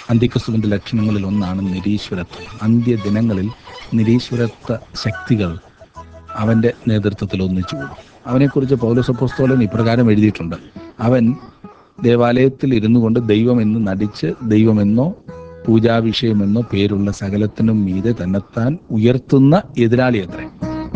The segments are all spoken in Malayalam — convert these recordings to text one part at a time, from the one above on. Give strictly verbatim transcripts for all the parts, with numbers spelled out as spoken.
അന്ത്യക്രിസ്തുവിൻ്റെ ലക്ഷണങ്ങളിൽ ഒന്നാണ് നിരീശ്വരത്വം. അന്ത്യദിനങ്ങളിൽ നിരീശ്വരത്വ ശക്തികൾ അവൻ്റെ നേതൃത്വത്തിൽ ഒന്നിച്ചുകൂടും. അവനെക്കുറിച്ച് പൗലോസ് അപ്പോസ്തലൻ ഇപ്രകാരം എഴുതിയിട്ടുണ്ട്: അവൻ ദേവാലയത്തിൽ ഇരുന്നു കൊണ്ട് ദൈവമെന്ന് നടിച്ച് ദൈവമെന്നോ പൂജാവിഷയമെന്നോ പേരുള്ള സകലത്തിനും മീതെ തന്നെത്താൻ ഉയർത്തുന്ന എതിരാളി അത്രേ.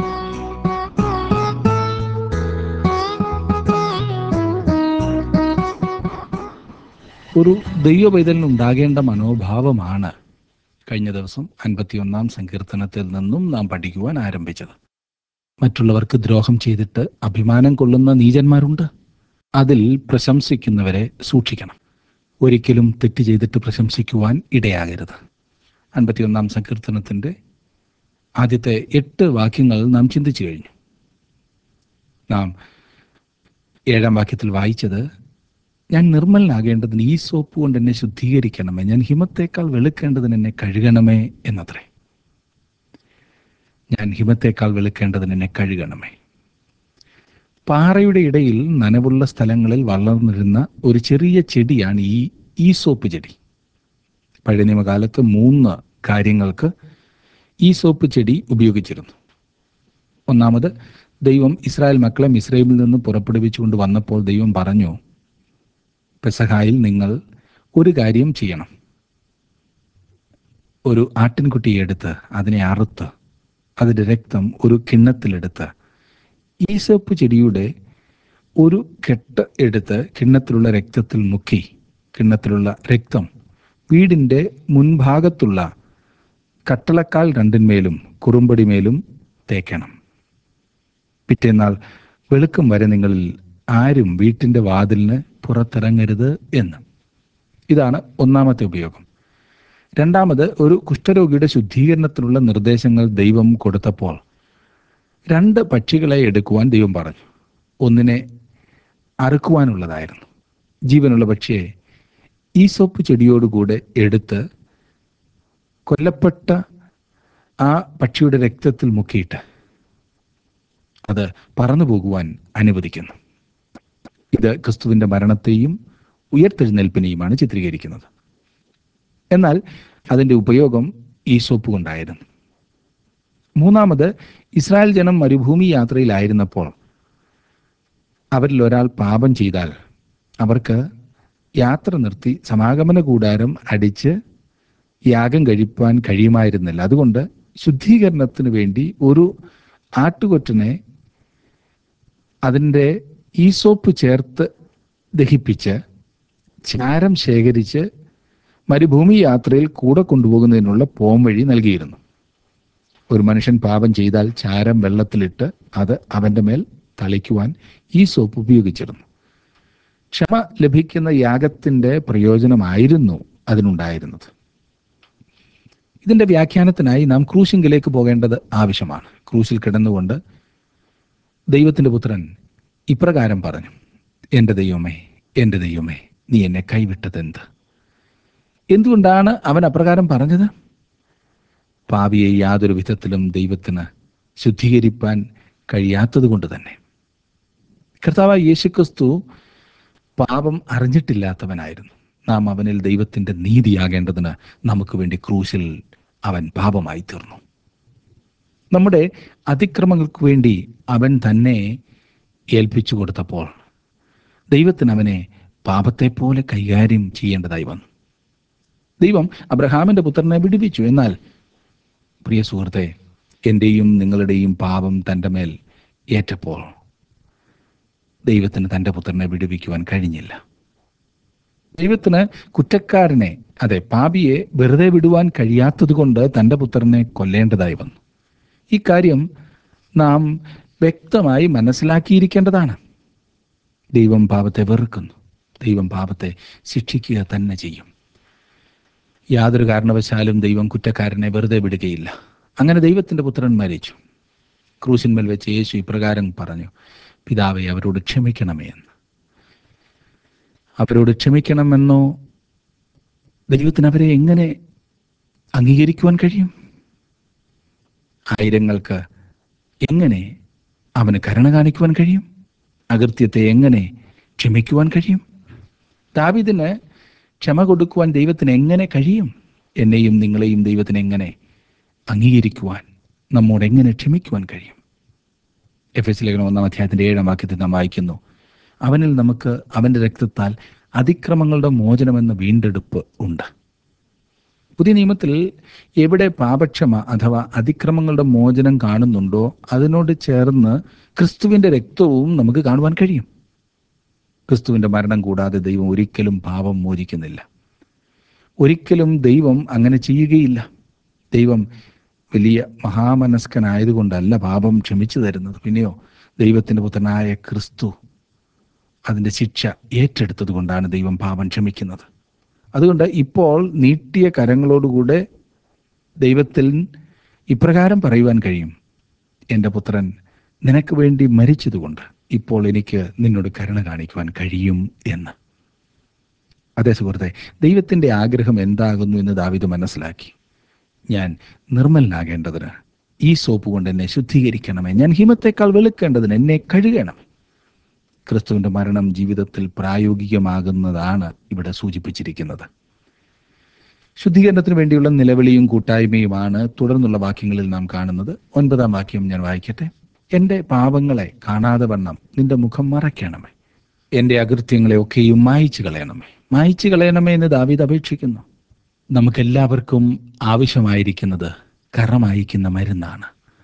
ഒരു ദൈവ പൈതലിന് ഉണ്ടാകേണ്ട മനോഭാവമാണ് കഴിഞ്ഞ ദിവസം അൻപത്തിയൊന്നാം സങ്കീർത്തനത്തിൽ നിന്നും നാം പഠിക്കുവാൻ ആരംഭിച്ചത്. മറ്റുള്ളവർക്ക് ദ്രോഹം ചെയ്തിട്ട് അഭിമാനം കൊള്ളുന്ന നീചന്മാരുണ്ട്. അതിൽ പ്രശംസിക്കുന്നവരെ സൂക്ഷിക്കണം. ഒരിക്കലും തെറ്റ് ചെയ്തിട്ട് പ്രശംസിക്കുവാൻ ഇടയാകരുത്. അൻപത്തിയൊന്നാം സങ്കീർത്തനത്തിൻ്റെ ആദ്യത്തെ എട്ട് വാക്യങ്ങൾ നാം ചിന്തിച്ചു കഴിഞ്ഞു. നാം ഏഴാം വാക്യത്തിൽ വായിച്ചത്, ഞാൻ നിർമ്മലനാകേണ്ടതിന് ഈ സോപ്പ് കൊണ്ട് എന്നെ ശുദ്ധീകരിക്കണമേ, ഞാൻ ഹിമത്തേക്കാൾ വെളുക്കേണ്ടതിന് എന്നെ കഴുകണമേ എന്നത്രേ. ഞാൻ ഹിമത്തേക്കാൾ വെളുക്കേണ്ടതിന് എന്നെ കഴുകണമേ. പാറയുടെ ഇടയിൽ നനവുള്ള സ്ഥലങ്ങളിൽ വളർന്നിരുന്ന ഒരു ചെറിയ ചെടിയാണ് ഈ ഈസോപ്പ് ചെടി. പഴയ നിയമകാലത്ത് മൂന്ന് കാര്യങ്ങൾക്ക് ഈസോപ്പ് ചെടി ഉപയോഗിച്ചിരുന്നു. ഒന്നാമത്, ദൈവം ഇസ്രായേൽ മക്കളെ മിസ്രൈമിൽ നിന്ന് പുറപ്പെടുവിച്ചുകൊണ്ട് വന്നപ്പോൾ ദൈവം പറഞ്ഞു, പെസഹായിൽ നിങ്ങൾ ഒരു കാര്യം ചെയ്യണം. ഒരു ആട്ടിൻകുട്ടിയെ എടുത്ത് അതിനെ അറുത്ത് അതിൻ്റെ രക്തം ഒരു കിണ്ണത്തിലെടുത്ത് ഈസോപ്പ് ചെടിയുടെ ഒരു കെട്ട് എടുത്ത് കിണ്ണത്തിലുള്ള രക്തത്തിൽ മുക്കി കിണ്ണത്തിലുള്ള രക്തം വീടിൻ്റെ മുൻഭാഗത്തുള്ള കട്ടളക്കാൽ രണ്ടിന്മേലും കുറുമ്പടിമേലും തേക്കണം. പിറ്റേന്നാൾ വെളുക്കം വരെ നിങ്ങളിൽ ആരും വീട്ടിൻ്റെ വാതിലിന് പുറത്തിറങ്ങരുത് എന്ന്. ഇതാണ് ഒന്നാമത്തെ ഉപയോഗം. രണ്ടാമത്, ഒരു കുഷ്ഠരോഗിയുടെ ശുദ്ധീകരണത്തിനുള്ള നിർദ്ദേശങ്ങൾ ദൈവം കൊടുത്തപ്പോൾ രണ്ട് പക്ഷികളെ എടുക്കുവാൻ ദൈവം പറഞ്ഞു. ഒന്നിനെ അറുക്കുവാനുള്ളതായിരുന്നു. ജീവനുള്ള പക്ഷിയെ ഈസോപ്പ് ചെടിയോടുകൂടെ എടുത്ത് കൊല്ലപ്പെട്ട ആ പക്ഷിയുടെ രക്തത്തിൽ മുക്കിയിട്ട് അത് പറന്നു പോകുവാൻ അനുവദിക്കുന്നു. ഇത് ക്രിസ്തുവിൻ്റെ മരണത്തെയും ഉയർത്തെഴുന്നേൽപ്പിനെയുമാണ് ചിത്രീകരിക്കുന്നത്. എന്നാൽ അതിൻ്റെ ഉപയോഗം ഈസോപ്പ് കൊണ്ടായിരുന്നു. മൂന്നാമത്, ഇസ്രായേൽ ജനം മരുഭൂമി യാത്രയിലായിരുന്നപ്പോൾ അവരിൽ ഒരാൾ പാപം ചെയ്താൽ അവർക്ക് യാത്ര നിർത്തി സമാഗമന കൂടാരം അടിച്ച് യാഗം കഴിപ്പാൻ കഴിയുമായിരുന്നില്ല. അതുകൊണ്ട് ശുദ്ധീകരണത്തിന് വേണ്ടി ഒരു ആട്ടുകൊറ്റനെ അതിൻ്റെ ഈസോപ്പ് ചേർത്ത് ദഹിപ്പിച്ച് ചാരം ശേഖരിച്ച് മരുഭൂമി യാത്രയിൽ കൂടെ കൊണ്ടുപോകുന്നതിനുള്ള പോംവഴി നൽകിയിരുന്നു. ഒരു മനുഷ്യൻ പാപം ചെയ്താൽ ചാരം വെള്ളത്തിലിട്ട് അത് അവൻ്റെ മേൽ തളിക്കുവാൻ ഈ സോപ്പ് ഉപയോഗിച്ചിരുന്നു. ക്ഷമ ലഭിക്കുന്ന യാഗത്തിൻ്റെ പ്രയോജനമായിരുന്നു അതിനുണ്ടായിരുന്നത്. ഇതിൻ്റെ വ്യാഖ്യാനത്തിനായി നാം ക്രൂശിങ്കിലേക്ക് പോകേണ്ടത് ആവശ്യമാണ്. ക്രൂശിൽ കിടന്നുകൊണ്ട് ദൈവത്തിൻ്റെ പുത്രൻ ഇപ്രകാരം പറഞ്ഞു, എൻ്റെ ദൈവമേ, എൻ്റെ ദൈവമേ, നീ എന്നെ കൈവിട്ടതെന്ത്? എന്തുകൊണ്ടാണ് അവൻ അപ്രകാരം പറഞ്ഞത്? പാപിയെ യാതൊരു വിധത്തിലും ദൈവത്തിന് ശുദ്ധീകരിപ്പാൻ കഴിയാത്തത് കൊണ്ട് തന്നെ. കർത്താവായ യേശുക്രിസ്തു പാപം അറിഞ്ഞിട്ടില്ലാത്തവനായിരുന്നു. നാം അവനിൽ ദൈവത്തിൻ്റെ നീതിയാകേണ്ടതിന് നമുക്ക് വേണ്ടി ക്രൂശിൽ അവൻ പാപമായി തീർന്നു. നമ്മുടെ അതിക്രമങ്ങൾക്ക് വേണ്ടി അവൻ തന്നെ ഏൽപ്പിച്ചു കൊടുത്തപ്പോൾ ദൈവത്തിന് അവനെ പാപത്തെ പോലെ കൈകാര്യം ചെയ്യേണ്ടതായി വന്നു. ദൈവം അബ്രഹാമിൻ്റെ പുത്രനെ വിടുവിച്ചു. എന്നാൽ പ്രിയ സുഹൃത്തെ, എൻ്റെയും നിങ്ങളുടെയും പാപം തൻ്റെ മേൽ ഏറ്റപ്പോൾ ദൈവത്തിന് തൻ്റെ പുത്രനെ വിടുവിക്കുവാൻ കഴിഞ്ഞില്ല. ദൈവത്തിന് കുറ്റക്കാരനെ, അതെ പാപിയെ വെറുതെ വിടുവാൻ കഴിയാത്തത് കൊണ്ട് തൻ്റെ പുത്രനെ കൊല്ലേണ്ടതായി വന്നു. ഈ കാര്യം നാം വ്യക്തമായി മനസ്സിലാക്കിയിരിക്കേണ്ടതാണ്. ദൈവം പാപത്തെ വെറുക്കുന്നു. ദൈവം പാപത്തെ ശിക്ഷിക്കുക തന്നെ ചെയ്യും. യാതൊരു കാരണവശാലും ദൈവം കുറ്റക്കാരനെ വെറുതെ വിടുകയില്ല. അങ്ങനെ ദൈവത്തിൻ്റെ പുത്രൻ മരിച്ചു. ക്രൂശിന്മേൽ വെച്ച് യേശു ഇപ്രകാരം പറഞ്ഞു, പിതാവേ, അവരോട് ക്ഷമിക്കണമേ എന്ന്. അവരോട് ക്ഷമിക്കണമെന്നോ ദൈവത്തിന് അവരെ എങ്ങനെ അംഗീകരിക്കുവാൻ കഴിയും? ആയിരങ്ങൾക്ക് എങ്ങനെ അവന് കരുണ കാണിക്കുവാൻ കഴിയും? അകൃത്യത്തെ എങ്ങനെ ക്ഷമിക്കുവാൻ കഴിയും? ദാവീദിന് ക്ഷമ കൊടുക്കുവാൻ ദൈവത്തിന് എങ്ങനെ കഴിയും? എന്നെയും നിങ്ങളെയും ദൈവത്തിന് എങ്ങനെ അംഗീകരിക്കുവാൻ, നമ്മോട് എങ്ങനെ ക്ഷമിക്കുവാൻ കഴിയും? എഫ് എസ് ലേഖനം ഒന്നാം അധ്യായത്തിൻ്റെ ഏഴാം വാക്യത്തിൽ നാം വായിക്കുന്നു, അവനിൽ നമുക്ക് അവൻ്റെ രക്തത്താൽ അതിക്രമങ്ങളുടെ മോചനമെന്ന വീണ്ടെടുപ്പ് ഉണ്ട്. പുതിയ നിയമത്തിൽ എവിടെ പാപക്ഷമ അഥവാ അതിക്രമങ്ങളുടെ മോചനം കാണുന്നുണ്ടോ അതിനോട് ചേർന്ന് ക്രിസ്തുവിൻ്റെ രക്തവും നമുക്ക് കാണുവാൻ കഴിയും. ക്രിസ്തുവിൻ്റെ മരണം കൂടാതെ ദൈവം ഒരിക്കലും പാപം മോചിക്കുന്നില്ല. ഒരിക്കലും ദൈവം അങ്ങനെ ചെയ്യുകയില്ല. ദൈവം വലിയ മഹാമനസ്കനായതുകൊണ്ടല്ല പാപം ക്ഷമിച്ചു തരുന്നത്. പിന്നെയോ ദൈവത്തിൻ്റെ പുത്രനായ ക്രിസ്തു അതിൻ്റെ ശിക്ഷ ഏറ്റെടുത്തത് കൊണ്ടാണ് ദൈവം പാപം ക്ഷമിക്കുന്നത്. അതുകൊണ്ട് ഇപ്പോൾ നീട്ടിയ കരങ്ങളോടുകൂടെ ദൈവത്തിൽ ഇപ്രകാരം പറയുവാൻ കഴിയും, എൻ്റെ പുത്രൻ നിനക്ക് വേണ്ടി മരിച്ചതുകൊണ്ട് ഇപ്പോൾ എനിക്ക് നിന്നോട് കരുണ കാണിക്കുവാൻ കഴിയും എന്ന്. അതേ സുഹൃത്തെ, ദൈവത്തിൻ്റെ ആഗ്രഹം എന്താകുന്നു എന്ന് ദാവീദ് മനസ്സിലാക്കി. ഞാൻ നിർമ്മലനാകേണ്ടതിന് ഈ സോപ്പ് കൊണ്ട് എന്നെ ശുദ്ധീകരിക്കണമേ, ഞാൻ ഹിമത്തേക്കാൾ വെളുക്കേണ്ടതിന് എന്നെ കഴുകണമേ. ക്രിസ്തുവിൻ്റെ മരണം ജീവിതത്തിൽ പ്രായോഗികമാകുന്നതാണ് ഇവിടെ സൂചിപ്പിച്ചിരിക്കുന്നത്. ശുദ്ധീകരണത്തിന് വേണ്ടിയുള്ള നിലവിളിയും കൂട്ടായ്മയുമാണ് തുടർന്നുള്ള വാക്യങ്ങളിൽ നാം കാണുന്നത്. ഒൻപതാം വാക്യം ഞാൻ വായിക്കട്ടെ. എൻ്റെ പാപങ്ങളെ കാണാതെ വണ്ണം നിന്റെ മുഖം മറയ്ക്കണമേ, എൻ്റെ അകൃത്യങ്ങളെ ഒക്കെയും മായിച്ചു കളയണമേ. മായിച്ചു കളയണമേ എന്ന് ദാവീദ് അപേക്ഷിക്കുന്നു. നമുക്കെല്ലാവർക്കും ആവശ്യമായിരിക്കുന്നത് കറ മായിക്കുന്ന മരുന്നാണ്.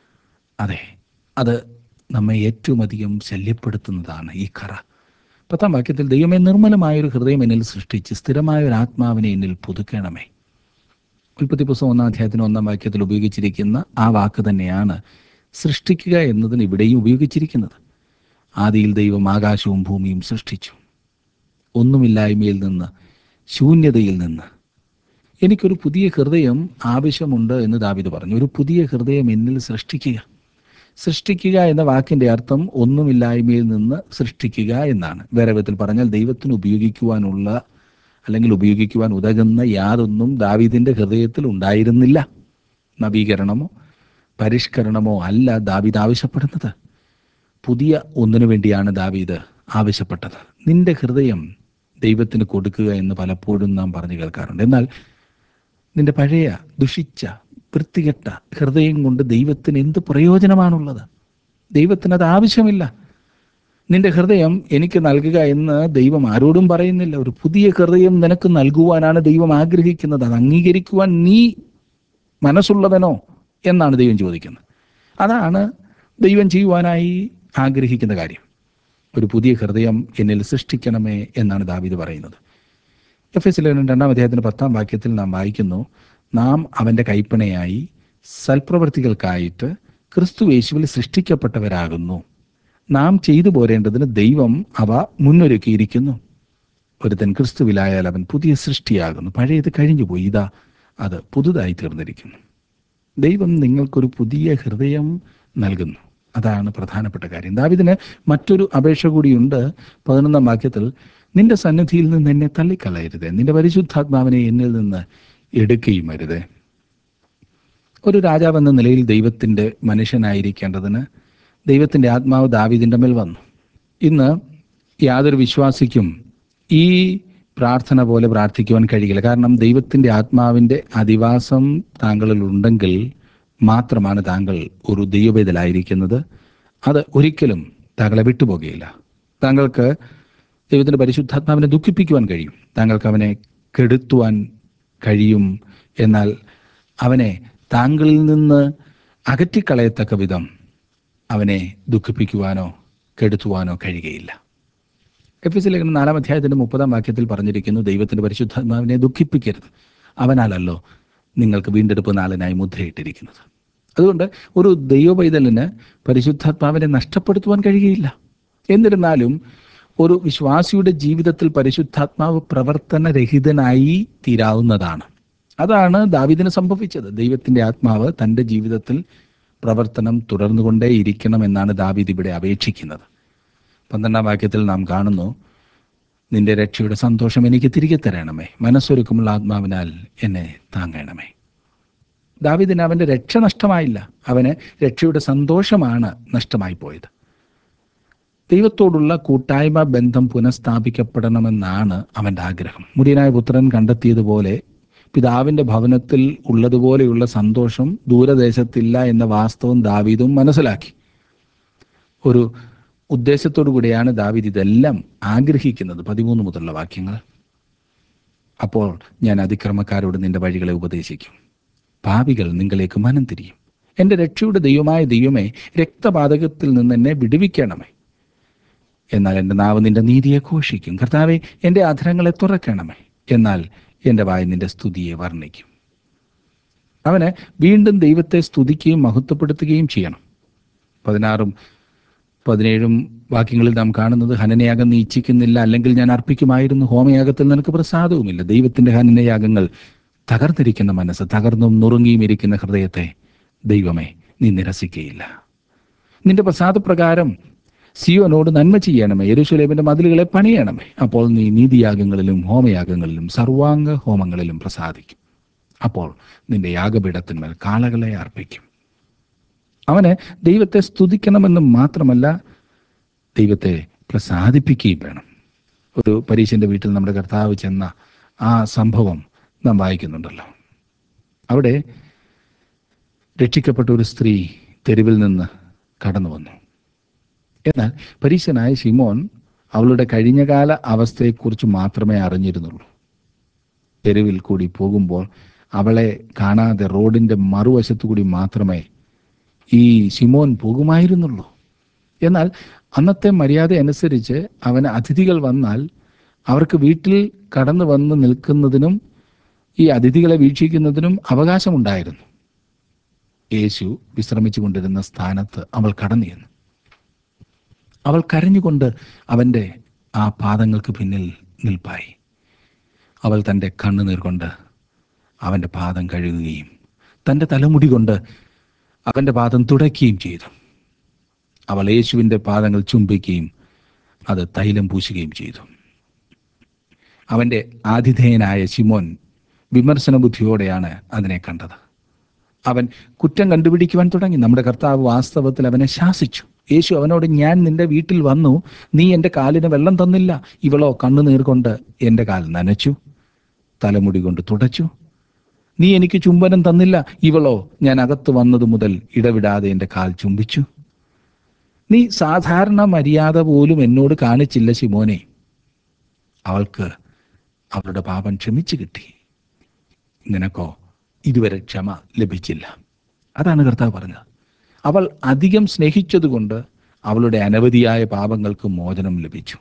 അതെ, അത് നമ്മെ ഏറ്റവും അധികം ശല്യപ്പെടുത്തുന്നതാണ് ഈ കറ. പത്താം വാക്യത്തിൽ, ദൈവമേ നിർമ്മലമായൊരു ഹൃദയം എന്നിൽ സൃഷ്ടിച്ച് സ്ഥിരമായ ഒരു ആത്മാവിനെ എന്നിൽ പുതുക്കണമേ. ഉൽപ്പത്തി പുസ്തകം ഒന്നാം അധ്യായത്തിന് ഒന്നാം വാക്യത്തിൽ ഉപയോഗിച്ചിരിക്കുന്ന ആ വാക്ക് തന്നെയാണ് സൃഷ്ടിക്കുക എന്നതിന് ഇവിടെയും ഉപയോഗിച്ചിരിക്കുന്നത്. ആദിയിൽ ദൈവം ആകാശവും ഭൂമിയും സൃഷ്ടിച്ചു. ഒന്നുമില്ലായ്മയിൽ നിന്ന്, ശൂന്യതയിൽ നിന്ന് എനിക്കൊരു പുതിയ ഹൃദയം ആവശ്യമുണ്ട് എന്ന് ദാവീദ് പറഞ്ഞു. ഒരു പുതിയ ഹൃദയം എന്നിൽ സൃഷ്ടിക്കുക. സൃഷ്ടിക്കുക എന്ന വാക്കിൻ്റെ അർത്ഥം ഒന്നുമില്ലായ്മയിൽ നിന്ന് സൃഷ്ടിക്കുക എന്നാണ്. വേറെ വിധത്തിൽ പറഞ്ഞാൽ ദൈവത്തിന് ഉപയോഗിക്കുവാനുള്ള അല്ലെങ്കിൽ ഉപയോഗിക്കുവാൻ ഉതകുന്ന യാതൊന്നും ദാവീദിൻ്റെ ഹൃദയത്തിൽ ഉണ്ടായിരുന്നില്ല. നവീകരണമോ പരിഷ്കരണമോ അല്ല ദാവീദ് ആവശ്യപ്പെടുന്നത്. പുതിയ ഒന്നിനു വേണ്ടിയാണ് ദാവീദ് ആവശ്യപ്പെട്ടത്. നിന്റെ ഹൃദയം ദൈവത്തിന് കൊടുക്കുക എന്ന് പലപ്പോഴും നാം പറഞ്ഞു കേൾക്കാറുണ്ട്. എന്നാൽ നിന്റെ പഴയ ദുഷിച്ച വൃത്തികെട്ട ഹൃദയം കൊണ്ട് ദൈവത്തിന് എന്ത് പ്രയോജനമാണുള്ളത്? ദൈവത്തിന് അത് ആവശ്യമില്ല. നിന്റെ ഹൃദയം എനിക്ക് നൽകുക എന്ന് ദൈവം ആരോടും പറയുന്നില്ല. ഒരു പുതിയ ഹൃദയം നിനക്ക് നൽകുവാനാണ് ദൈവം ആഗ്രഹിക്കുന്നത്. അത് അംഗീകരിക്കുവാൻ നീ മനസ്സുള്ളവനോ എന്നാണ് ദൈവം ചോദിക്കുന്നത്. അതാണ് ദൈവം ചെയ്യുവാനായി ആഗ്രഹിക്കുന്ന കാര്യം. ഒരു പുതിയ ഹൃദയം എന്നിൽ സൃഷ്ടിക്കണമേ എന്നാണ് ദാവീദ് പറയുന്നത്. എഫ് എസ് ലേഖനം രണ്ടാം അധ്യായത്തിന് പത്താം വാക്യത്തിൽ നാം വായിക്കുന്നു, നാം അവൻ്റെ കൈപ്പണയായി സൽപ്രവൃത്തികൾക്കായിട്ട് ക്രിസ്തു യേശുവിൽ സൃഷ്ടിക്കപ്പെട്ടവരാകുന്നു. നാം ചെയ്തു പോരേണ്ടതിന് ദൈവം അവ മുന്നൊരുക്കിയിരിക്കുന്നു. ഒരുത്തൻ ക്രിസ്തുവിലായാൽ അവൻ പുതിയ സൃഷ്ടിയാകുന്നു. പഴയത് കഴിഞ്ഞുപോയി, ഇതാ അത് പുതുതായി തീർന്നിരിക്കുന്നു. ദൈവം നിങ്ങൾക്കൊരു പുതിയ ഹൃദയം നൽകുന്നു. അതാണ് പ്രധാനപ്പെട്ട കാര്യം. ദാവീദിന് മറ്റൊരു അപേക്ഷ കൂടിയുണ്ട്. പതിനൊന്നാം വാക്യത്തിൽ, നിന്റെ സന്നിധിയിൽ നിന്ന് എന്നെ തള്ളിക്കളയരുതേ, നിന്റെ പരിശുദ്ധാത്മാവിനെ എന്നിൽ നിന്ന് എടുക്കുകയും അരുതേ. ഒരു രാജാവ് എന്ന നിലയിൽ ദൈവത്തിൻ്റെ മനുഷ്യനായിരിക്കേണ്ടതിന് ദൈവത്തിൻ്റെ ആത്മാവ് ദാവീദിൻ്റെ മേൽ വന്നു. ഇന്ന് യാതൊരു വിശ്വാസിക്കും ഈ പ്രാർത്ഥന പോലെ പ്രാർത്ഥിക്കുവാൻ കഴിയില്ല. കാരണം ദൈവത്തിൻ്റെ ആത്മാവിൻ്റെ അധിവാസം താങ്കളിൽ ഉണ്ടെങ്കിൽ മാത്രമാണ് താങ്കൾ ഒരു ദൈവവേദലായിരിക്കുന്നത്. അത് ഒരിക്കലും താങ്കളെ വിട്ടുപോകുകയില്ല. താങ്കൾക്ക് ദൈവത്തിൻ്റെ പരിശുദ്ധാത്മാവിനെ ദുഃഖിപ്പിക്കുവാൻ കഴിയും, താങ്കൾക്ക് അവനെ കെടുത്തുവാൻ കഴിയും. എന്നാൽ അവനെ താങ്കളിൽ നിന്ന് അകറ്റിക്കളയത്തക്ക വിധം അവനെ ദുഃഖിപ്പിക്കുവാനോ കെടുത്തുവാനോ കഴിയുകയില്ല. എഫ് എസ് ലേഖനം നാലാം അധ്യായത്തിൻ്റെ മുപ്പതാം വാക്യത്തിൽ പറഞ്ഞിരിക്കുന്നു, ദൈവത്തിൻ്റെ പരിശുദ്ധാത്മാവിനെ ദുഃഖിപ്പിക്കരുത്, അവനാലല്ലോ നിങ്ങൾക്ക് വീണ്ടെടുപ്പ് നാളിനായി മുദ്രയിട്ടിരിക്കുന്നത്. അതുകൊണ്ട് ഒരു ദൈവപൈതലിന് പരിശുദ്ധാത്മാവിനെ നഷ്ടപ്പെടുത്തുവാൻ കഴിയുകയില്ല. എന്നിരുന്നാലും ഒരു വിശ്വാസിയുടെ ജീവിതത്തിൽ പരിശുദ്ധാത്മാവ് പ്രവർത്തനരഹിതനായി തീരാവുന്നതാണ്. അതാണ് ദാവീദിന് സംഭവിച്ചത്. ദൈവത്തിൻ്റെ ആത്മാവ് തൻ്റെ ജീവിതത്തിൽ പ്രവർത്തനം തുടർന്നുകൊണ്ടേ ഇരിക്കണമെന്നാണ് ദാവീദ് ഇവിടെ അപേക്ഷിക്കുന്നത്. പന്ത്രണ്ടാം വാക്യത്തിൽ നാം കാണുന്നു, നിന്റെ രക്ഷയുടെ സന്തോഷം എനിക്ക് തിരികെ തരണമേ, മനസ്സൊരുക്കമുള്ള ആത്മാവിനാൽ എന്നെ താങ്ങണമേ. ദാവീദിന് അവൻ്റെ രക്ഷ നഷ്ടമായില്ല, അവന് രക്ഷയുടെ സന്തോഷമാണ് നഷ്ടമായി പോയത്. ദൈവത്തോടുള്ള കൂട്ടായ്മ ബന്ധം പുനഃസ്ഥാപിക്കപ്പെടണമെന്നാണ് അവൻ്റെ ആഗ്രഹം. മുടിയനായ പുത്രൻ കണ്ടെത്തിയതുപോലെ പിതാവിൻ്റെ ഭവനത്തിൽ ഉള്ളതുപോലെയുള്ള സന്തോഷം ദൂരദേശത്തില്ല എന്ന വാസ്തവം ദാവീദും മനസ്സിലാക്കി. ഒരു ഉദ്ദേശത്തോടു കൂടിയാണ് ദാവീദ് ഇതെല്ലാം ആഗ്രഹിക്കുന്നത്. പതിമൂന്ന് മുതലുള്ള വാക്യങ്ങൾ: അപ്പോൾ ഞാൻ അതിക്രമക്കാരോട് നിന്റെ വഴികളെ ഉപദേശിക്കും, പാപികൾ നിങ്ങളിലേക്ക് മനം തിരിയും. എൻ്റെ രക്ഷയുടെ ദൈവമായ ദൈവമേ, രക്തപാതകത്തിൽ നിന്ന് എന്നെ വിടുവിക്കണമേ. എന്നാൽ എൻ്റെ നാവ് നിന്റെ നീതിയെ ഘോഷിക്കും. കർത്താവെ, എൻ്റെ അധരങ്ങളെ തുറക്കണമേ. എന്നാൽ എൻ്റെ വായ് നിന്റെ സ്തുതിയെ വർണ്ണിക്കും. അവന് വീണ്ടും ദൈവത്തെ സ്തുതിക്കുകയും മഹത്വപ്പെടുത്തുകയും ചെയ്യണം. പതിനാറും പതിനേഴും വാക്യങ്ങളിൽ നാം കാണുന്നത്: ഹനനയാഗം നീ ഇച്ഛിക്കുന്നില്ല, അല്ലെങ്കിൽ ഞാൻ അർപ്പിക്കുമായിരുന്നു. ഹോമയാഗത്തിൽ നിനക്ക് പ്രസാദവുമില്ല. ദൈവത്തിൻ്റെ ഹനനയാഗങ്ങൾ തകർന്നിരിക്കുന്ന മനസ്സ്, തകർന്നും നുറുങ്ങിയും ഇരിക്കുന്ന ഹൃദയത്തെ ദൈവമേ നീ നിരസിക്കുകയില്ല. നിന്റെ പ്രസാദപ്രകാരം സിയോനോട് നന്മ ചെയ്യണമേ, യെരൂശലേമിന്റെ മതിലുകളെ പണിയണമേ. അപ്പോൾ നീ നീതിയാഗങ്ങളിലും ഹോമയാഗങ്ങളിലും സർവാംഗ ഹോമങ്ങളിലും പ്രസാദിക്കും. അപ്പോൾ നിന്റെ യാഗപീഠത്തിന്മേൽ കാളകളെ അർപ്പിക്കും. അവന് ദൈവത്തെ സ്തുതിക്കണമെന്ന് മാത്രമല്ല, ദൈവത്തെ പ്രസാദിപ്പിക്കുകയും വേണം. ഒരു പരീശന്റെ വീട്ടിൽ നമ്മുടെ കർത്താവ് ചെന്ന ആ സംഭവം നാം വായിക്കുന്നുണ്ടല്ലോ. അവിടെ രക്ഷിക്കപ്പെട്ട ഒരു സ്ത്രീ തെരുവിൽ നിന്ന് കടന്നു വന്നു. എന്നാൽ പരീശനായ ശിമോൻ അവളുടെ കഴിഞ്ഞകാല അവസ്ഥയെക്കുറിച്ച് മാത്രമേ അറിഞ്ഞിരുന്നുള്ളൂ. തെരുവിൽ കൂടി പോകുമ്പോൾ അവളെ കാണാതെ റോഡിൻ്റെ മറുവശത്തു കൂടി മാത്രമേ ഈ ശിമോൻ പോകുമായിരുന്നുള്ളൂ. എന്നാൽ അന്നത്തെ മര്യാദ അനുസരിച്ച് അവന് അതിഥികൾ വന്നാൽ അവർക്ക് വീട്ടിൽ കടന്നു വന്ന് നിൽക്കുന്നതിനും ഈ അതിഥികളെ വീക്ഷിക്കുന്നതിനും അവകാശമുണ്ടായിരുന്നു. യേശു വിശ്രമിച്ചു കൊണ്ടിരുന്ന സ്ഥാനത്ത് അവൾ കടന്നു ചെന്നു. അവൾ കരഞ്ഞുകൊണ്ട് അവൻ്റെ ആ പാദങ്ങൾക്ക് പിന്നിൽ നിൽപ്പായി. അവൾ തൻ്റെ കണ്ണുനീർ കൊണ്ട് അവൻ്റെ പാദം കഴുകുകയും തൻ്റെ തലമുടി കൊണ്ട് അവൻ്റെ പാദം തുടയ്ക്കുകയും ചെയ്തു. അവൾ യേശുവിൻ്റെ പാദങ്ങൾ ചുംബിക്കുകയും അത് തൈലം പൂശുകയും ചെയ്തു. അവൻ്റെ ആതിഥേയനായ ശിമോൻ വിമർശന ബുദ്ധിയോടെയാണ് അതിനെ കണ്ടത്. അവൻ കുറ്റം കണ്ടുപിടിക്കുവാൻ തുടങ്ങി. നമ്മുടെ കർത്താവ് വാസ്തവത്തിൽ അവനെ ശാസിച്ചു. യേശു അവനോട്: ഞാൻ നിന്റെ വീട്ടിൽ വന്നു, നീ എൻ്റെ കാലിന് വെള്ളം തന്നില്ല. ഇവളോ കണ്ണുനീർ കൊണ്ട് എൻ്റെ കാൽ നനച്ചു, തലമുടി കൊണ്ട് തുടച്ചു. നീ എനിക്ക് ചുംബനം തന്നില്ല. ഇവളോ ഞാൻ അകത്ത് വന്നതു മുതൽ ഇടവിടാതെ എൻ്റെ കാൽ ചുംബിച്ചു. നീ സാധാരണ മര്യാദ പോലും എന്നോട് കാണിച്ചില്ല ശിമോനെ. അവൾക്ക് അവളുടെ പാപം ക്ഷമിച്ചു കിട്ടി. നിനക്കോ ഇതുവരെ ക്ഷമ ലഭിച്ചില്ല. അതാണ് കർത്താവ് പറഞ്ഞത്. അവൾ അധികം സ്നേഹിച്ചതുകൊണ്ട് അവളുടെ അനവധിയായ പാപങ്ങൾക്ക് മോചനം ലഭിച്ചു.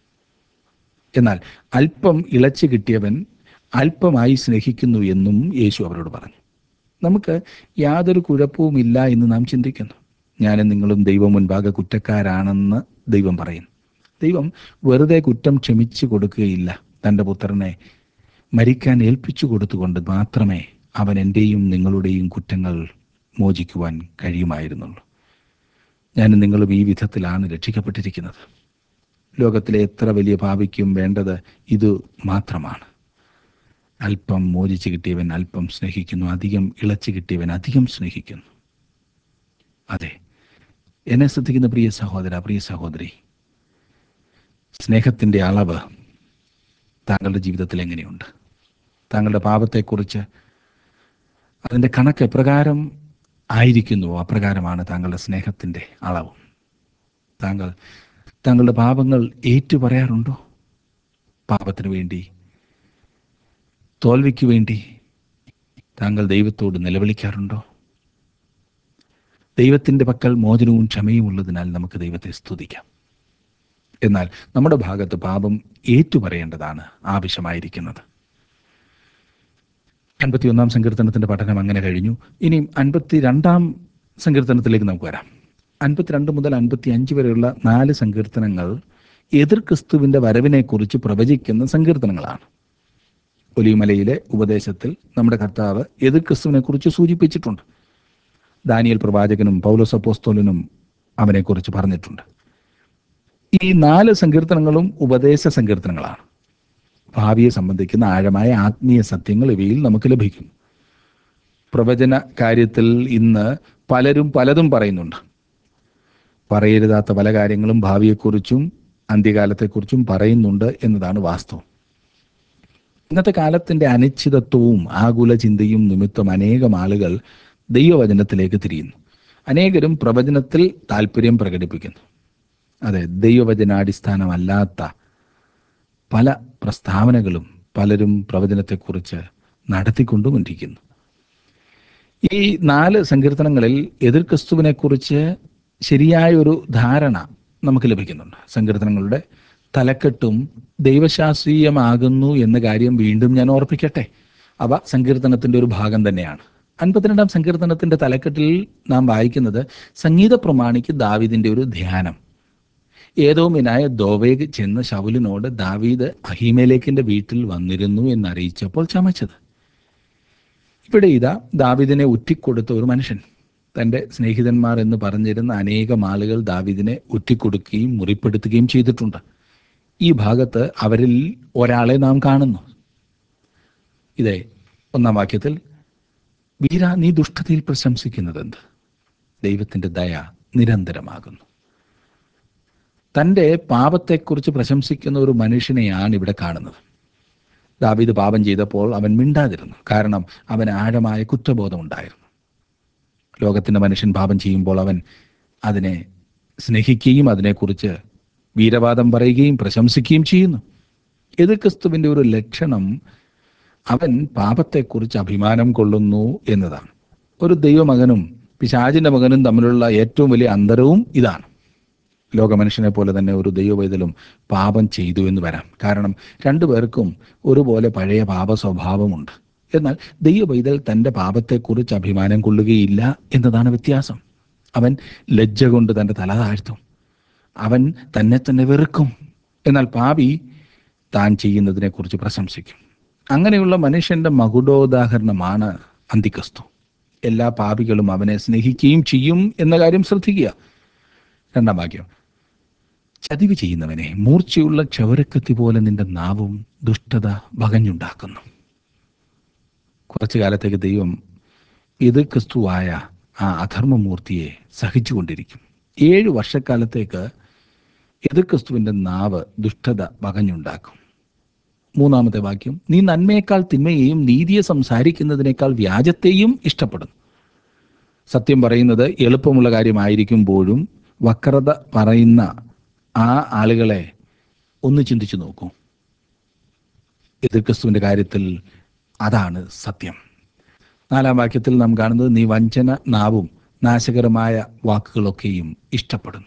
എന്നാൽ അല്പം ഇളച്ചു കിട്ടിയവൻ അല്പമായി സ്നേഹിക്കുന്നു എന്നും യേശു അവരോട് പറഞ്ഞു. നമുക്ക് യാതൊരു കുഴപ്പവുമില്ല എന്ന് നാം ചിന്തിക്കുന്നു. ഞാനും നിങ്ങളും ദൈവം മുൻപാകെ കുറ്റക്കാരാണെന്ന് ദൈവം പറയുന്നു. ദൈവം വെറുതെ കുറ്റം ക്ഷമിച്ചു കൊടുക്കുകയില്ല. തൻ്റെ പുത്രനെ മരിക്കാൻ ഏൽപ്പിച്ചു കൊടുത്തുകൊണ്ട് മാത്രമേ അവൻ എൻ്റെയും നിങ്ങളുടെയും കുറ്റങ്ങൾ മോചിക്കുവാൻ കഴിയുമായിരുന്നുള്ളൂ. ഞാനും നിങ്ങളും ഈ വിധത്തിലാണ് രക്ഷിക്കപ്പെട്ടിരിക്കുന്നത്. ലോകത്തിലെ എത്ര വലിയ പാപിക്കും വേണ്ടത് ഇത് മാത്രമാണ്. അല്പം മോചിച്ച് കിട്ടിയവൻ അല്പം സ്നേഹിക്കുന്നു, അധികം ഇളച്ചു കിട്ടിയവൻ അധികം സ്നേഹിക്കുന്നു. അതെ, എന്നെ ശ്രദ്ധിക്കുന്ന പ്രിയ സഹോദര, പ്രിയ സഹോദരി, സ്നേഹത്തിൻ്റെ അളവ് താങ്കളുടെ ജീവിതത്തിൽ എങ്ങനെയുണ്ട്? താങ്കളുടെ പാപത്തെക്കുറിച്ച് അതിൻ്റെ കണക്ക് എപ്രകാരം ആയിരിക്കുന്നുവോ അപ്രകാരമാണ് താങ്കളുടെ സ്നേഹത്തിൻ്റെ അളവും. താങ്കൾ താങ്കളുടെ പാപങ്ങൾ ഏറ്റു പറയാറുണ്ടോ? പാപത്തിനു വേണ്ടി, തോൽവിക്ക് വേണ്ടി താങ്കൾ ദൈവത്തോട് നിലവിളിക്കാറുണ്ടോ? ദൈവത്തിൻ്റെ പക്കൽ മോചനവും ക്ഷമയും ഉള്ളതിനാൽ നമുക്ക് ദൈവത്തെ സ്തുതിക്കാം. എന്നാൽ നമ്മുടെ ഭാഗത്ത് പാപം ഏറ്റുപറയേണ്ടതാണ് ആവശ്യമായിരിക്കുന്നത്. അൻപത്തി ഒന്നാം സങ്കീർത്തനത്തിൻ്റെ പഠനം അങ്ങനെ കഴിഞ്ഞു. ഇനിയും അൻപത്തി രണ്ടാം സങ്കീർത്തനത്തിലേക്ക് നമുക്ക് വരാം. അൻപത്തിരണ്ട് മുതൽ അൻപത്തി അഞ്ച് വരെയുള്ള നാല് സങ്കീർത്തനങ്ങൾ എതിർ ക്രിസ്തുവിൻ്റെ വരവിനെക്കുറിച്ച് പ്രവചിക്കുന്ന സങ്കീർത്തനങ്ങളാണ്. ഒലിവുമലയിലെ ഉപദേശത്തിൽ നമ്മുടെ കർത്താവ് എതിർ ക്രിസ്തുവിനെക്കുറിച്ച് സൂചിപ്പിച്ചിട്ടുണ്ട്. ദാനിയേൽ പ്രവാചകനും പൗലോസ് അപ്പോസ്തലനും അവനെക്കുറിച്ച് പറഞ്ഞിട്ടുണ്ട്. ഈ നാല് സങ്കീർത്തനങ്ങളും ഉപദേശ സങ്കീർത്തനങ്ങളാണ്. ഭാവിയെ സംബന്ധിക്കുന്ന ആഴമായ ആത്മീയ സത്യങ്ങൾ ഇവയിൽ നമുക്ക് ലഭിക്കും. പ്രവചന കാര്യത്തിൽ ഇന്ന് പലരും പലതും പറയുന്നുണ്ട്. പറയരുതാത്ത പല കാര്യങ്ങളും ഭാവിയെക്കുറിച്ചും അന്ത്യകാലത്തെക്കുറിച്ചും പറയുന്നുണ്ട് എന്നതാണ് വാസ്തവം. ഇന്നത്തെ കാലത്തിന്റെ അനിശ്ചിതത്വവും ആകുല ചിന്തയും നിമിത്തം അനേകം ആളുകൾ ദൈവവചനത്തിലേക്ക് തിരിയുന്നു. അനേകരും പ്രവചനത്തിൽ താല്പര്യം പ്രകടിപ്പിക്കുന്നു. അതെ, ദൈവവചനാടിസ്ഥാനമല്ലാത്ത പല പ്രസ്താവനകളും പലരും പ്രവചനത്തെക്കുറിച്ച് നടത്തിക്കൊണ്ടുമിരിക്കുന്നു. ഈ നാല് സങ്കീർത്തനങ്ങളിൽ എതിർ ക്രിസ്തുവിനെ കുറിച്ച് ശരിയായ ഒരു ധാരണ നമുക്ക് ലഭിക്കുന്നുണ്ട്. സങ്കീർത്തനങ്ങളുടെ തലക്കെട്ടും ദൈവശാസ്ത്രീയമാകുന്നു എന്ന കാര്യം വീണ്ടും ഞാൻ ഓർപ്പിക്കട്ടെ. അവ സങ്കീർത്തനത്തിന്റെ ഒരു ഭാഗം തന്നെയാണ്. അൻപത്തിരണ്ടാം സങ്കീർത്തനത്തിന്റെ തലക്കെട്ടിൽ നാം വായിക്കുന്നത് സംഗീത പ്രമാണിക്ക് ദാവീദിന്റെ ഒരു ധ്യാനം. ഏദോമിനായ ദോവേഗ് ചെന്ന് ശൗലിനോട് ദാവീദ് അഹീമേലെക്കിന്റെ വീട്ടിൽ വന്നിരുന്നു എന്നറിയിച്ചപ്പോൾ ചമച്ചത്. ഇവിടെ ഇതാ ദാവീദിനെ ഉറ്റിക്കൊടുത്ത ഒരു മനുഷ്യൻ. തൻ്റെ സ്നേഹിതന്മാർ എന്ന് പറഞ്ഞിരുന്ന അനേകം ആളുകൾ ദാവീദിനെ ഉറ്റിക്കൊടുക്കുകയും മുറിപ്പെടുത്തുകയും ചെയ്തിട്ടുണ്ട്. ഈ ഭാഗത്ത് അവരിൽ ഒരാളെ നാം കാണുന്നു. ഇതേ ഒന്നാം വാക്യത്തിൽ, വീര നീ ദുഷ്ടതയിൽ പ്രശംസിക്കുന്നതെന്ത്? ദൈവത്തിൻ്റെ ദയ നിരന്തരമാകുന്നു. തൻ്റെ പാപത്തെക്കുറിച്ച് പ്രശംസിക്കുന്ന ഒരു മനുഷ്യനെയാണ് ഇവിടെ കാണുന്നത്. ദാവീദ് പാപം ചെയ്തപ്പോൾ അവൻ മിണ്ടാതിരുന്നു. കാരണം അവന് ആഴമായ കുറ്റബോധമുണ്ടായിരുന്നു. ലോകത്തിൻ്റെ മനുഷ്യൻ പാപം ചെയ്യുമ്പോൾ അവൻ അതിനെ സ്നേഹിക്കുകയും അതിനെക്കുറിച്ച് വീരവാദം പറയുകയും പ്രശംസിക്കുകയും ചെയ്യുന്നു. എതിർ ക്രിസ്തുവിൻ്റെ ഒരു ലക്ഷണം അവൻ പാപത്തെക്കുറിച്ച് അഭിമാനം കൊള്ളുന്നു എന്നതാണ്. ഒരു ദൈവമകനും പിശാചിൻ്റെ മകനും തമ്മിലുള്ള ഏറ്റവും വലിയ അന്തരവും ഇതാണ്. ലോകമനുഷ്യനെ പോലെ തന്നെ ഒരു ദൈവവൈതലും പാപം ചെയ്തു എന്ന് വരാം. കാരണം രണ്ടു പേർക്കും ഒരുപോലെ പഴയ പാപ സ്വഭാവമുണ്ട്. എന്നാൽ ദൈവവൈതൽ തൻ്റെ പാപത്തെക്കുറിച്ച് അഭിമാനം കൊള്ളുകയില്ല എന്നതാണ് വ്യത്യാസം. അവൻ ലജ്ജ കൊണ്ട് തൻ്റെ തല താഴ്ത്തും. അവൻ തന്നെ തന്നെ വെറുക്കും. എന്നാൽ പാപി താൻ ചെയ്യുന്നതിനെക്കുറിച്ച് പ്രശംസിക്കും. അങ്ങനെയുള്ള മനുഷ്യന്റെ മകുടോദാഹരണമാണ് അന്തിക്രിസ്തു. എല്ലാ പാപികളും അവനെ സ്നേഹിക്കുകയും ചെയ്യും എന്ന കാര്യം ശ്രദ്ധിക്കുക. രണ്ടാം വാക്യം, ചതിവ് ചെയ്യുന്നവനെ മൂർച്ചയുള്ള ക്ഷൗരക്കത്തി പോലെ നിന്റെ നാവും ദുഷ്ടത വകഞ്ഞുണ്ടാക്കുന്നു. കുറച്ചു കാലത്തേക്ക് ദൈവം എതിർ ക്രിസ്തുവായ ആ അധർമ്മമൂർത്തിയെ സഹിച്ചുകൊണ്ടിരിക്കും. ഏഴ് വർഷക്കാലത്തേക്ക് എതിർ ക്രിസ്തുവിൻ്റെ നാവ് ദുഷ്ടത വകഞ്ഞുണ്ടാക്കും. മൂന്നാമത്തെ വാക്യം, നീ നന്മയേക്കാൾ തിന്മയെയും നീതിയെ സംസാരിക്കുന്നതിനേക്കാൾ വ്യാജത്തെയും ഇഷ്ടപ്പെടുന്നു. സത്യം പറയുന്നത് എളുപ്പമുള്ള കാര്യമായിരിക്കുമ്പോഴും വക്രത പറയുന്ന ആ ആളുകളെ ഒന്ന് ചിന്തിച്ചു നോക്കൂ. എതിർ ക്രിസ്തുവിൻ്റെ കാര്യത്തിൽ അതാണ് സത്യം. നാലാം വാക്യത്തിൽ നാം കാണുന്നത്, നീ വഞ്ചന നാവും നാശകരമായ വാക്കുകളൊക്കെയും ഇഷ്ടപ്പെടുന്നു.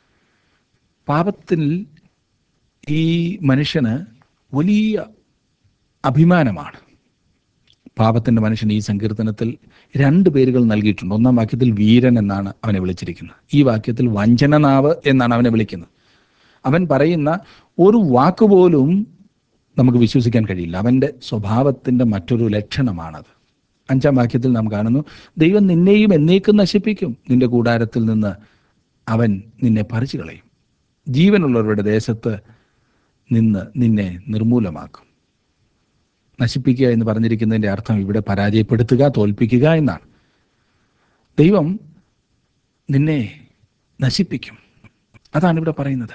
പാപത്തിൽ ഈ മനുഷ്യന് വലിയ അഭിമാനമാണ്. പാപത്തിൻ്റെ മനുഷ്യൻ ഈ സങ്കീർത്തനത്തിൽ രണ്ട് പേരുകൾ നൽകിയിട്ടുണ്ട്. ഒന്നാം വാക്യത്തിൽ വീരൻ എന്നാണ് അവനെ വിളിച്ചിരിക്കുന്നത്. ഈ വാക്യത്തിൽ വഞ്ചനനാവ് എന്നാണ് അവനെ വിളിക്കുന്നത്. അവൻ പറയുന്ന ഒരു വാക്കുപോലും നമുക്ക് വിശ്വസിക്കാൻ കഴിയില്ല. അവൻ്റെ സ്വഭാവത്തിൻ്റെ മറ്റൊരു ലക്ഷണമാണത്. അഞ്ചാം വാക്യത്തിൽ നാം കാണുന്നു, ദൈവം നിന്നെയും എന്നേക്കും നശിപ്പിക്കും. നിന്റെ കൂടാരത്തിൽ നിന്ന് അവൻ നിന്നെ പറിച്ചു കളയും. ജീവനുള്ളവരുടെ ദേശത്ത് നിന്ന് നിന്നെ നിർമൂലമാക്കും. നശിപ്പിക്കുക എന്ന് പറഞ്ഞിരിക്കുന്നതിൻ്റെ അർത്ഥം ഇവിടെ പരാജയപ്പെടുത്തുക, തോൽപ്പിക്കുക എന്നാണ്. ദൈവം നിന്നെ നശിപ്പിക്കും, അതാണ് ഇവിടെ പറയുന്നത്.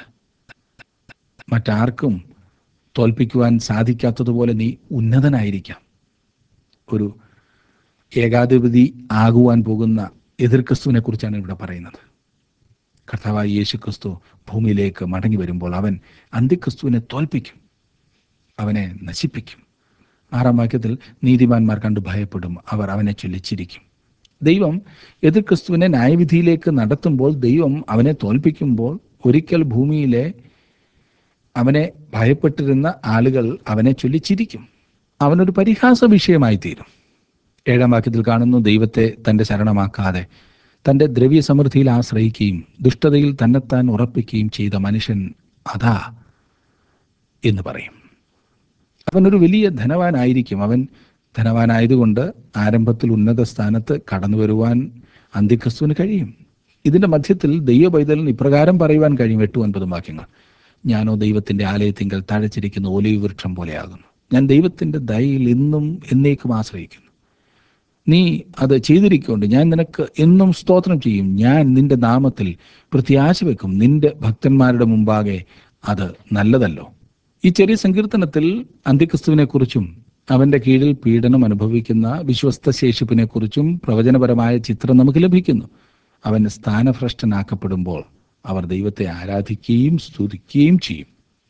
മറ്റാർക്കും തോൽപ്പിക്കുവാൻ സാധിക്കാത്തതുപോലെ നീ ഉന്നതനായിരിക്കാം. ഒരു ഏകാധിപതി ആകുവാൻ പോകുന്ന എതിർ ക്രിസ്തുവിനെ കുറിച്ചാണ് ഇവിടെ പറയുന്നത്. കർത്താവായ യേശു ക്രിസ്തു ഭൂമിയിലേക്ക് മടങ്ങി വരുമ്പോൾ അവൻ അന്ത്യക്രിസ്തുവിനെ തോൽപ്പിക്കും, അവനെ നശിപ്പിക്കും. ആറാം വാക്യത്തിൽ, നീതിമാന്മാർ കണ്ടു ഭയപ്പെടും, അവർ അവനെ ചൊല്ലിച്ചിരിക്കും. ദൈവം എതിർ ക്രിസ്തുവിനെ ന്യായവിധിയിലേക്ക് നടത്തുമ്പോൾ, ദൈവം അവനെ തോൽപ്പിക്കുമ്പോൾ, ഒരിക്കൽ ഭൂമിയിലെ അവനെ ഭയപ്പെട്ടിരുന്ന ആളുകൾ അവനെ ചൊല്ലിച്ചിരിക്കും. അവനൊരു പരിഹാസ വിഷയമായി തീരും. ഏഴാം വാക്യത്തിൽ കാണുന്നു, ദൈവത്തെ തൻ്റെ ശരണമാക്കാതെ തൻ്റെ ദ്രവ്യസമൃദ്ധിയിൽ ആശ്രയിക്കുകയും ദുഷ്ടതയിൽ തന്നെത്താൻ ഉറപ്പിക്കുകയും ചെയ്ത മനുഷ്യൻ അതാ എന്ന് പറയും. അവനൊരു വലിയ ധനവാനായിരിക്കും. അവൻ ധനവാനായതുകൊണ്ട് ആരംഭത്തിൽ ഉന്നത സ്ഥാനത്ത് കടന്നു വരുവാൻ അന്ത്യക്രിസ്തുവിന് കഴിയും. ഇതിൻ്റെ മധ്യത്തിൽ ദൈവപൈതലിന് ഇപ്രകാരം പറയുവാൻ കഴിയും. എട്ടും ഒൻപതും വാക്യങ്ങൾ, ഞാനോ ദൈവത്തിൻ്റെ ആലയത്തിങ്കൽ തഴച്ചിരിക്കുന്ന ഒലിവ് വൃക്ഷം പോലെയാകുന്നു. ഞാൻ ദൈവത്തിൻ്റെ ദയയിൽ ഇന്നും എന്നേക്കും ആശ്രയിക്കുന്നു. നീ അത് ചെയ്തിരിക്കൊണ്ട് ഞാൻ നിനക്ക് എന്നും സ്തോത്രം ചെയ്യും. ഞാൻ നിന്റെ നാമത്തിൽ പ്രത്യാശ വെക്കും. നിന്റെ ഭക്തന്മാരുടെ മുമ്പാകെ അത് നല്ലതല്ലോ. ഈ ചെറിയ സങ്കീർത്തനത്തിൽ അന്ത്യക്രിസ്തുവിനെ കുറിച്ചും അവന്റെ കീഴിൽ പീഡനം അനുഭവിക്കുന്ന വിശ്വസ്ത ശേഷിപ്പിനെ കുറിച്ചും പ്രവചനപരമായ ചിത്രം നമുക്ക് ലഭിക്കുന്നു. അവൻ സ്ഥാനഭ്രഷ്ടനാക്കപ്പെടുമ്പോൾ അവർ ദൈവത്തെ ആരാധിക്കുകയും സ്തുതിക്കുകയും ചെയ്യും.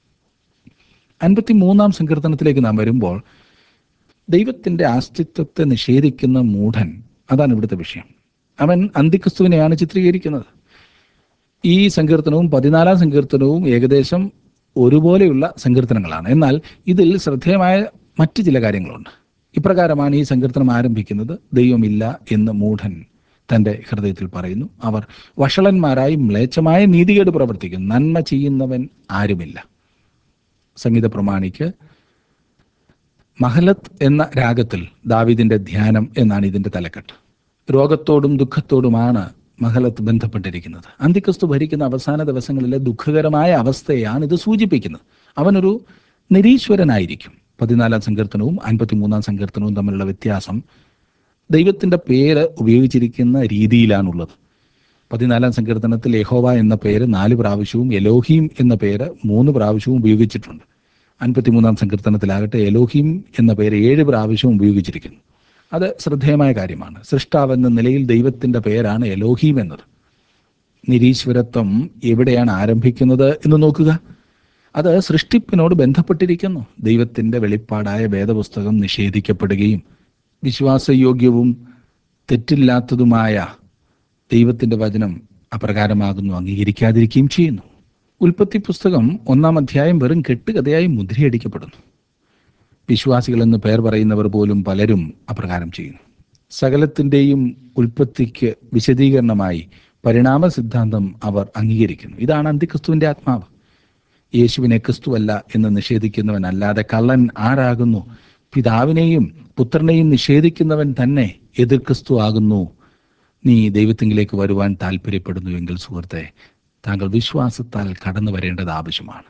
അൻപത്തി മൂന്നാം സങ്കീർത്തനത്തിലേക്ക് നാം വരുമ്പോൾ ദൈവത്തിന്റെ അസ്തിത്വത്തെ നിഷേധിക്കുന്ന മൂഢൻ, അതാണ് ഇവിടുത്തെ വിഷയം. അവൻ അന്ത്യക്രിസ്തുവിനെയാണ് ചിത്രീകരിക്കുന്നത്. ഈ സങ്കീർത്തനവും പതിനാലാം സങ്കീർത്തനവും ഏകദേശം ഒരുപോലെയുള്ള സങ്കീർത്തനങ്ങളാണ്. എന്നാൽ ഇതിൽ ശ്രദ്ധേയമായ മറ്റു ചില കാര്യങ്ങളുണ്ട്. ഇപ്രകാരമാണ് ഈ സങ്കീർത്തനം ആരംഭിക്കുന്നത്. ദൈവമില്ല എന്ന് മൂഢൻ തൻ്റെ ഹൃദയത്തിൽ പറയുന്നു. അവർ വഷളന്മാരായി മ്ലേച്ഛമായ നീതികേട് പ്രവർത്തിക്കുന്നു. നന്മ ചെയ്യുന്നവൻ ആരുമില്ല. സംഗീത പ്രമാണിക്ക് മഹലത്ത് എന്ന രാഗത്തിൽ ദാവീദിന്റെ ധ്യാനം എന്നാണ് ഇതിന്റെ തലക്കെട്ട്. രോഗത്തോടും ദുഃഖത്തോടുമാണ് മഹലത്ത് ബന്ധപ്പെട്ടിരിക്കുന്നത്. അന്ത്യക്രിസ്തു ഭരിക്കുന്ന അവസാന ദിവസങ്ങളിലെ ദുഃഖകരമായ അവസ്ഥയാണ് ഇത് സൂചിപ്പിക്കുന്നത്. അവനൊരു നിരീശ്വരനായിരിക്കും. പതിനാലാം സങ്കീർത്തനവും അൻപത്തിമൂന്നാം സങ്കീർത്തനവും തമ്മിലുള്ള വ്യത്യാസം ദൈവത്തിന്റെ പേര് ഉപയോഗിച്ചിരിക്കുന്ന രീതിയിലാണുള്ളത്. പതിനാലാം സങ്കീർത്തനത്തിൽ യഹോവ എന്ന പേര് നാല് പ്രാവശ്യവും എലോഹീം എന്ന പേര് മൂന്ന് പ്രാവശ്യവും ഉപയോഗിച്ചിട്ടുണ്ട്. അൻപത്തിമൂന്നാം സങ്കീർത്തനത്തിലാകട്ടെ എലോഹീം എന്ന പേര് ഏഴ് പ്രാവശ്യവും ഉപയോഗിച്ചിരിക്കുന്നു. അത് ശ്രദ്ധേയമായ കാര്യമാണ്. സൃഷ്ടാവെന്ന നിലയിൽ ദൈവത്തിന്റെ പേരാണ് എലോഹീം എന്നത്. നിരീശ്വരത്വം എവിടെയാണ് ആരംഭിക്കുന്നത് എന്ന് നോക്കുക. അത് സൃഷ്ടിപ്പിനോട് ബന്ധപ്പെട്ടിരിക്കുന്നു. ദൈവത്തിന്റെ വെളിപ്പാടായ വേദപുസ്തകം നിഷേധിക്കപ്പെടുകയും വിശ്വാസയോഗ്യവും തെറ്റില്ലാത്തതുമായ ദൈവത്തിന്റെ വചനം അപ്രകാരമാകുന്നു അംഗീകരിക്കാതിരിക്കുകയും ചെയ്യുന്നു. ഉൽപ്പത്തി പുസ്തകം ഒന്നാം അധ്യായം വെറും കെട്ടുകഥയായി മുദ്രയടിക്കപ്പെടുന്നു. വിശ്വാസികളെന്ന് പേർ പറയുന്നവർ പോലും പലരും അപ്രകാരം ചെയ്യുന്നു. സകലത്തിൻ്റെയും ഉൽപ്പത്തിക്ക് വിശദീകരണമായി പരിണാമ സിദ്ധാന്തം അവർ അംഗീകരിക്കുന്നു. ഇതാണ് അന്ത്യക്രിസ്തുവിന്റെ ആത്മാവ്. യേശുവിനെ ക്രിസ്തുവല്ല എന്ന് നിഷേധിക്കുന്നവൻ അല്ലാതെ കള്ളൻ ആരാകുന്നു? പിതാവിനെയും പുത്രനെയും നിഷേധിക്കുന്നവൻ തന്നെ എതിർ ക്രിസ്തു ആകുന്നു. നീ ദൈവത്തിങ്കിലേക്ക് വരുവാൻ താല്പര്യപ്പെടുന്നുവെങ്കിൽ സുഹൃത്തെ, താങ്കൾ വിശ്വാസത്താൽ കടന്നു വരേണ്ടത് ആവശ്യമാണ്.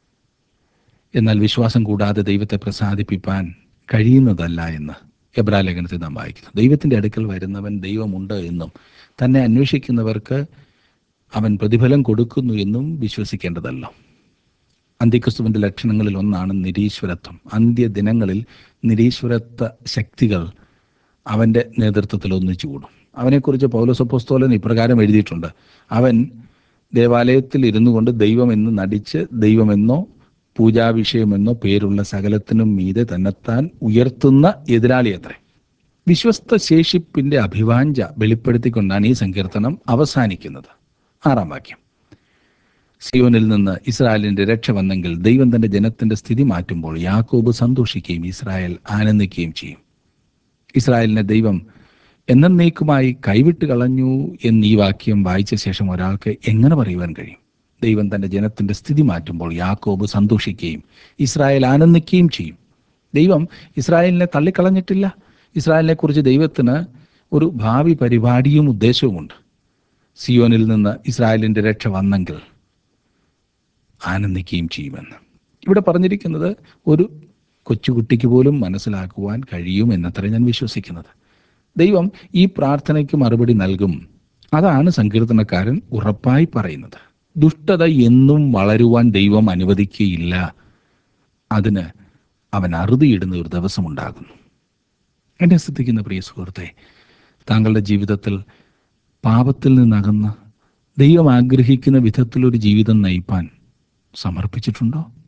എന്നാൽ വിശ്വാസം കൂടാതെ ദൈവത്തെ പ്രസാദിപ്പിക്കാൻ കഴിയുന്നതല്ല എന്ന് എബ്രായ ലേഖനത്തിൽ നാം വായിക്കുന്നു. ദൈവത്തിൻ്റെ അടുക്കൽ വരുന്നവൻ ദൈവമുണ്ട് എന്നും തന്നെ അന്വേഷിക്കുന്നവർക്ക് അവൻ പ്രതിഫലം കൊടുക്കുന്നു എന്നും വിശ്വസിക്കേണ്ടതല്ലോ. അന്ത്യക്രിസ്തുവിൻ്റെ ലക്ഷണങ്ങളിൽ ഒന്നാണ് നിരീശ്വരത്വം. അന്ത്യദിനങ്ങളിൽ നിരീശ്വരത്വ ശക്തികൾ അവൻ്റെ നേതൃത്വത്തിൽ ഒന്നിച്ചു കൂടും. അവനെക്കുറിച്ച് പൗലോസ് അപ്പോസ്തലൻ ഇപ്രകാരം എഴുതിയിട്ടുണ്ട്: അവൻ ദേവാലയത്തിൽ ഇരുന്നു കൊണ്ട് ദൈവമെന്ന് നടിച്ച് ദൈവമെന്നോ പൂജാവിഷയമെന്നോ പേരുള്ള സകലത്തിനും മീതെ തന്നെത്താൻ ഉയർത്തുന്ന എതിരാളിയത്രേ. വിശ്വസ്ത ശേഷിപ്പിന്റെ അഭിവാഞ്ച വെളിപ്പെടുത്തിക്കൊണ്ടാണ് ഈ സങ്കീർത്തനം അവസാനിക്കുന്നത്. ആറാം വാക്യം: സിയോനിൽ നിന്ന് ഇസ്രായേലിന്റെ രക്ഷ വന്നെങ്കിൽ ദൈവം തന്റെ ജനത്തിന്റെ സ്ഥിതി മാറ്റുമ്പോൾ യാക്കോബ് സന്തോഷിക്കുകയും ഇസ്രായേൽ ആനന്ദിക്കുകയും ചെയ്യും. ഇസ്രായേലിനെ ദൈവം എന്നേക്കുമായി കൈവിട്ട് കളഞ്ഞു എന്ന് ഈ വാക്യം വായിച്ച ശേഷം ഒരാൾക്ക് എങ്ങനെ പറയുവാൻ കഴിയും? ദൈവം തന്റെ ജനത്തിന്റെ സ്ഥിതി മാറ്റുമ്പോൾ യാക്കോബ് സന്തോഷിക്കുകയും ഇസ്രായേൽ ആനന്ദിക്കുകയും ചെയ്യും. ദൈവം ഇസ്രായേലിനെ തള്ളിക്കളഞ്ഞിട്ടില്ല. ഇസ്രായേലിനെ കുറിച്ച് ദൈവത്തിന് ഒരു ഭാവി പരിപാടിയും ഉദ്ദേശവുമുണ്ട്. സിയോനിൽ നിന്ന് ഇസ്രായേലിന്റെ രക്ഷ വന്നെങ്കിൽ ആനന്ദിക്കുകയും ചെയ്യുമെന്ന് ഇവിടെ പറഞ്ഞിരിക്കുന്നത് ഒരു കൊച്ചുകുട്ടിക്ക് പോലും മനസ്സിലാക്കുവാൻ കഴിയും എന്നത്ര ഞാൻ വിശ്വസിക്കുന്നത്. ദൈവം ഈ പ്രാർത്ഥനയ്ക്ക് മറുപടി നൽകും. അതാണ് സങ്കീർത്തനക്കാരൻ ഉറപ്പായി പറയുന്നത്. ദുഷ്ടത എന്നും വളരുവാൻ ദൈവം അനുവദിക്കുകയില്ല. അതിന് അവൻ അറുതിയിടുന്ന ഒരു ദിവസമുണ്ടാകുന്നു. എന്നെ ശ്രദ്ധിക്കുന്ന പ്രിയ സുഹൃത്തെ, താങ്കളുടെ ജീവിതത്തിൽ പാപത്തിൽ നിന്നകന്ന് ദൈവം ആഗ്രഹിക്കുന്ന വിധത്തിലൊരു ജീവിതം നയിപ്പാൻ സമർപ്പിച്ചിട്ടുണ്ടോ?